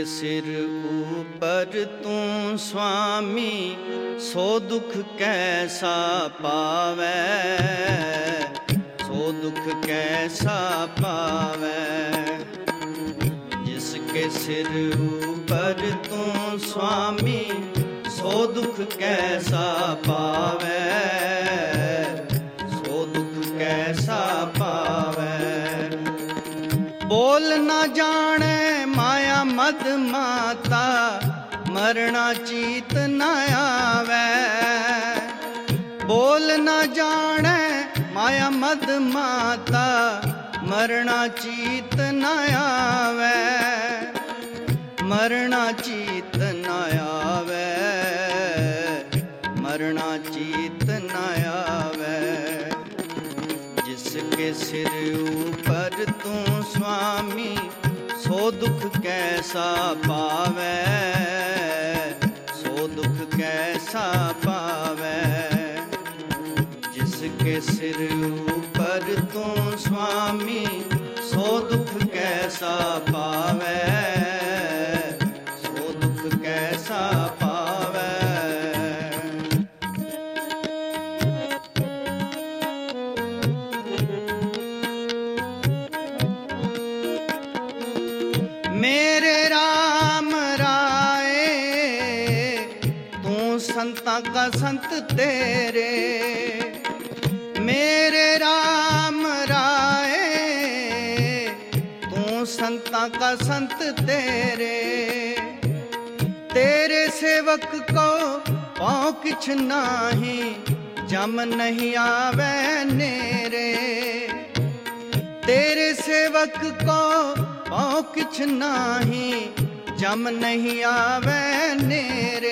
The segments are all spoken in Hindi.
सिर ऊपर तू स्वामी, सो दुख कैसा पावै, सो दुख कैसा पावै। जिसके सिर ऊपर तू स्वामी, सो दुख कैसा पावै, सो दुख कैसा पावै। बोल न जाने माया मद माता, मरना चीत न आवे। बोल न जाने माया मद माता, मरना चीत न आवे, मरना चीत न आवे, मरना चीत न आवे। जिसके सिर ऊपर तू स्वामी, सो दुख कैसा पावै, सो दुख कैसा पावै। जिसके सिर ऊपर तू स्वामी, सो दुख कैसा पावै, सो दुख कैसा पावै। मेरे राम राय, तू संता का संत तेरे। मेरे राम राय, तू संता का संत तेरे। तेरे सेवक को पाँव किछ नाही, जम नहीं आवे नेरे। तेरे सेवक को पाँव किछ नाही, जम नहीं आवे नेरे,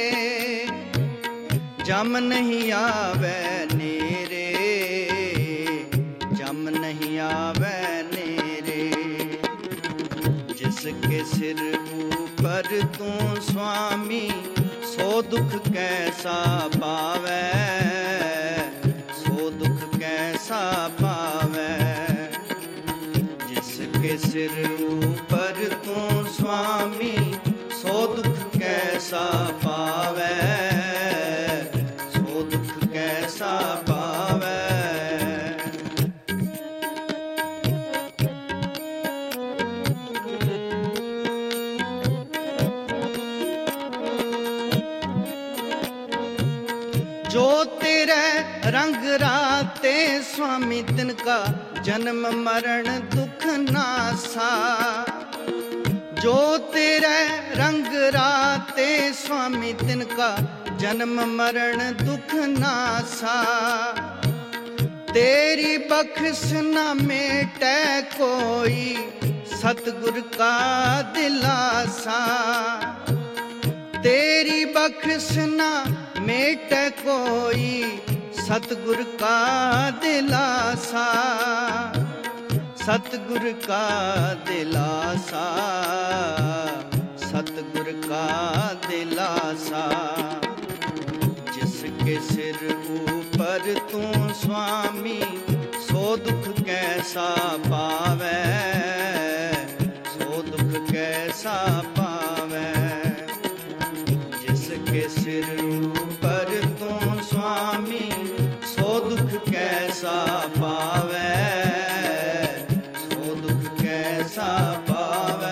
जम नहीं आवे नेरे, जम नहीं आवे नेरे। जिसके सिर ऊपर तू स्वामी, सो दुख कैसा पावै, सो दुख कैसा पावै। जिसके सिर ऊपर तू स्वामी, सो दुख कैसा पावै, सो दुख कैसा पावै। जो तेरे रंग राते स्वामी, तिनका जन्म मरण दुख नासा। जो तेरे रंग राते स्वामी, तिनका जन्म मरण दुख नासा। तेरी बख्श न मेटे कोई, सतगुर का दिलासा। तेरी बख्श न मेटे कोई, सतगुर का दिलासा, सतगुर का दिलासा, सतगुर का दिलासा। जिसके सिर ऊपर तू स्वामी, सो दुख कैसा पावै, सो दुख कैसा पावै। जिसके सिर ऊपर तू स्वामी, सो दुख कैसा पावै, सो दुख कैसा पावै।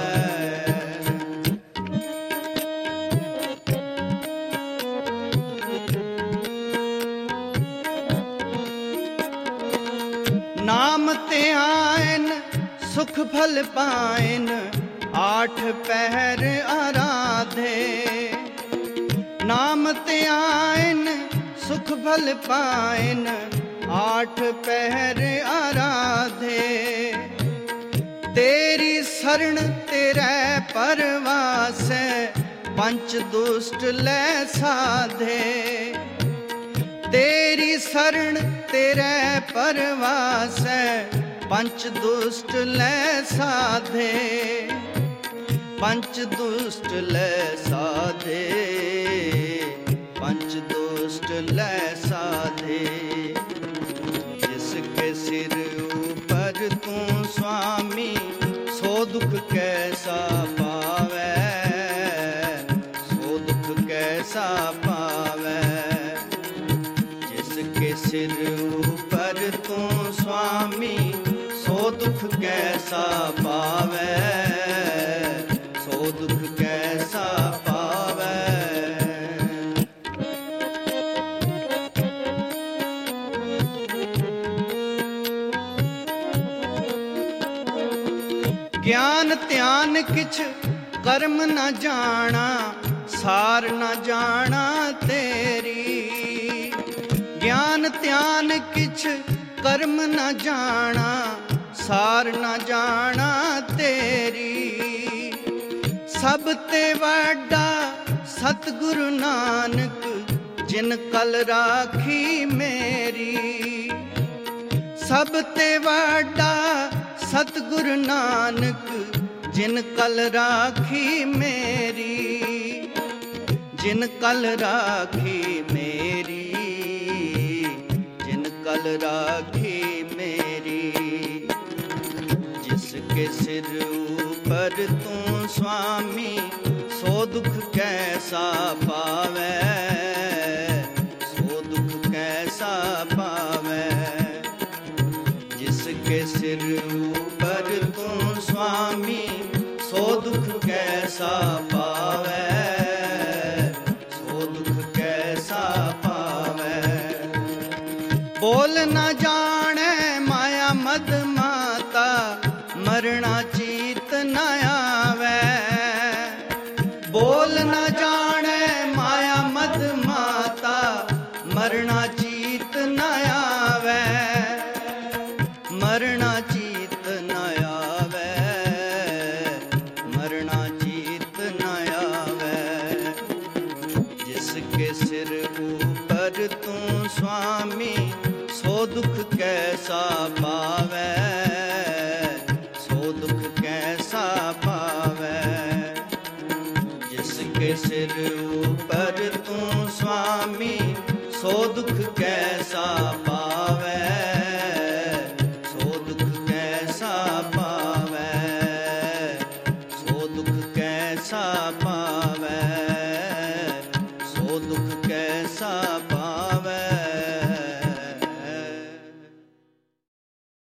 नाम ते आयन सुख फल पायन, आठ पहर आराधे। नाम ते आयन सुख फल पायन, आठ पहर आराधे। तेरी शरण तेरे परवास, पंच दुष्ट लै साधे। तेरी शरण तेरे परवास, पंच दुष्ट लै साधे, पंच दुष्ट लै साधे, पंच दुष्ट लै साधे। जिसके सिर ऊपर तू स्वामी, सो दुख कैसा पावै, सो दुख कैसा पावै, सो दुख कैसा पावै। ज्ञान ध्यान किछ कर्म न जाना, सार न जाना तेरी। ज्ञान ध्यान किछ कर्म न जाना, सार न जाना तेरी। सब ते वड्डा सतगुरु नानक, जिन कल राखी मेरी। सब ते वड्डा सतगुरु नानक, जिन कल राखी मेरी। जिन कल राखी मेरी, जिन कल राखी मेरी। जिसके सिर ऊपर तू स्वामी, सो दुख कैसा पावै, सो दुख कैसा पावै। जिसके सिर ऊपर तू स्वामी, सो दुख कैसा पावै, सो दुख कैसा पावै। बोल न जाने माया मद माता, मरना चीत न आवे। बोल न जाने माया मद माता, मरना चीत न आवे। मरना चीत न आवे, मरना चीत न आवे। जिसके सिर ऊपर तू स्वामी, सो दुख कैसा पावै,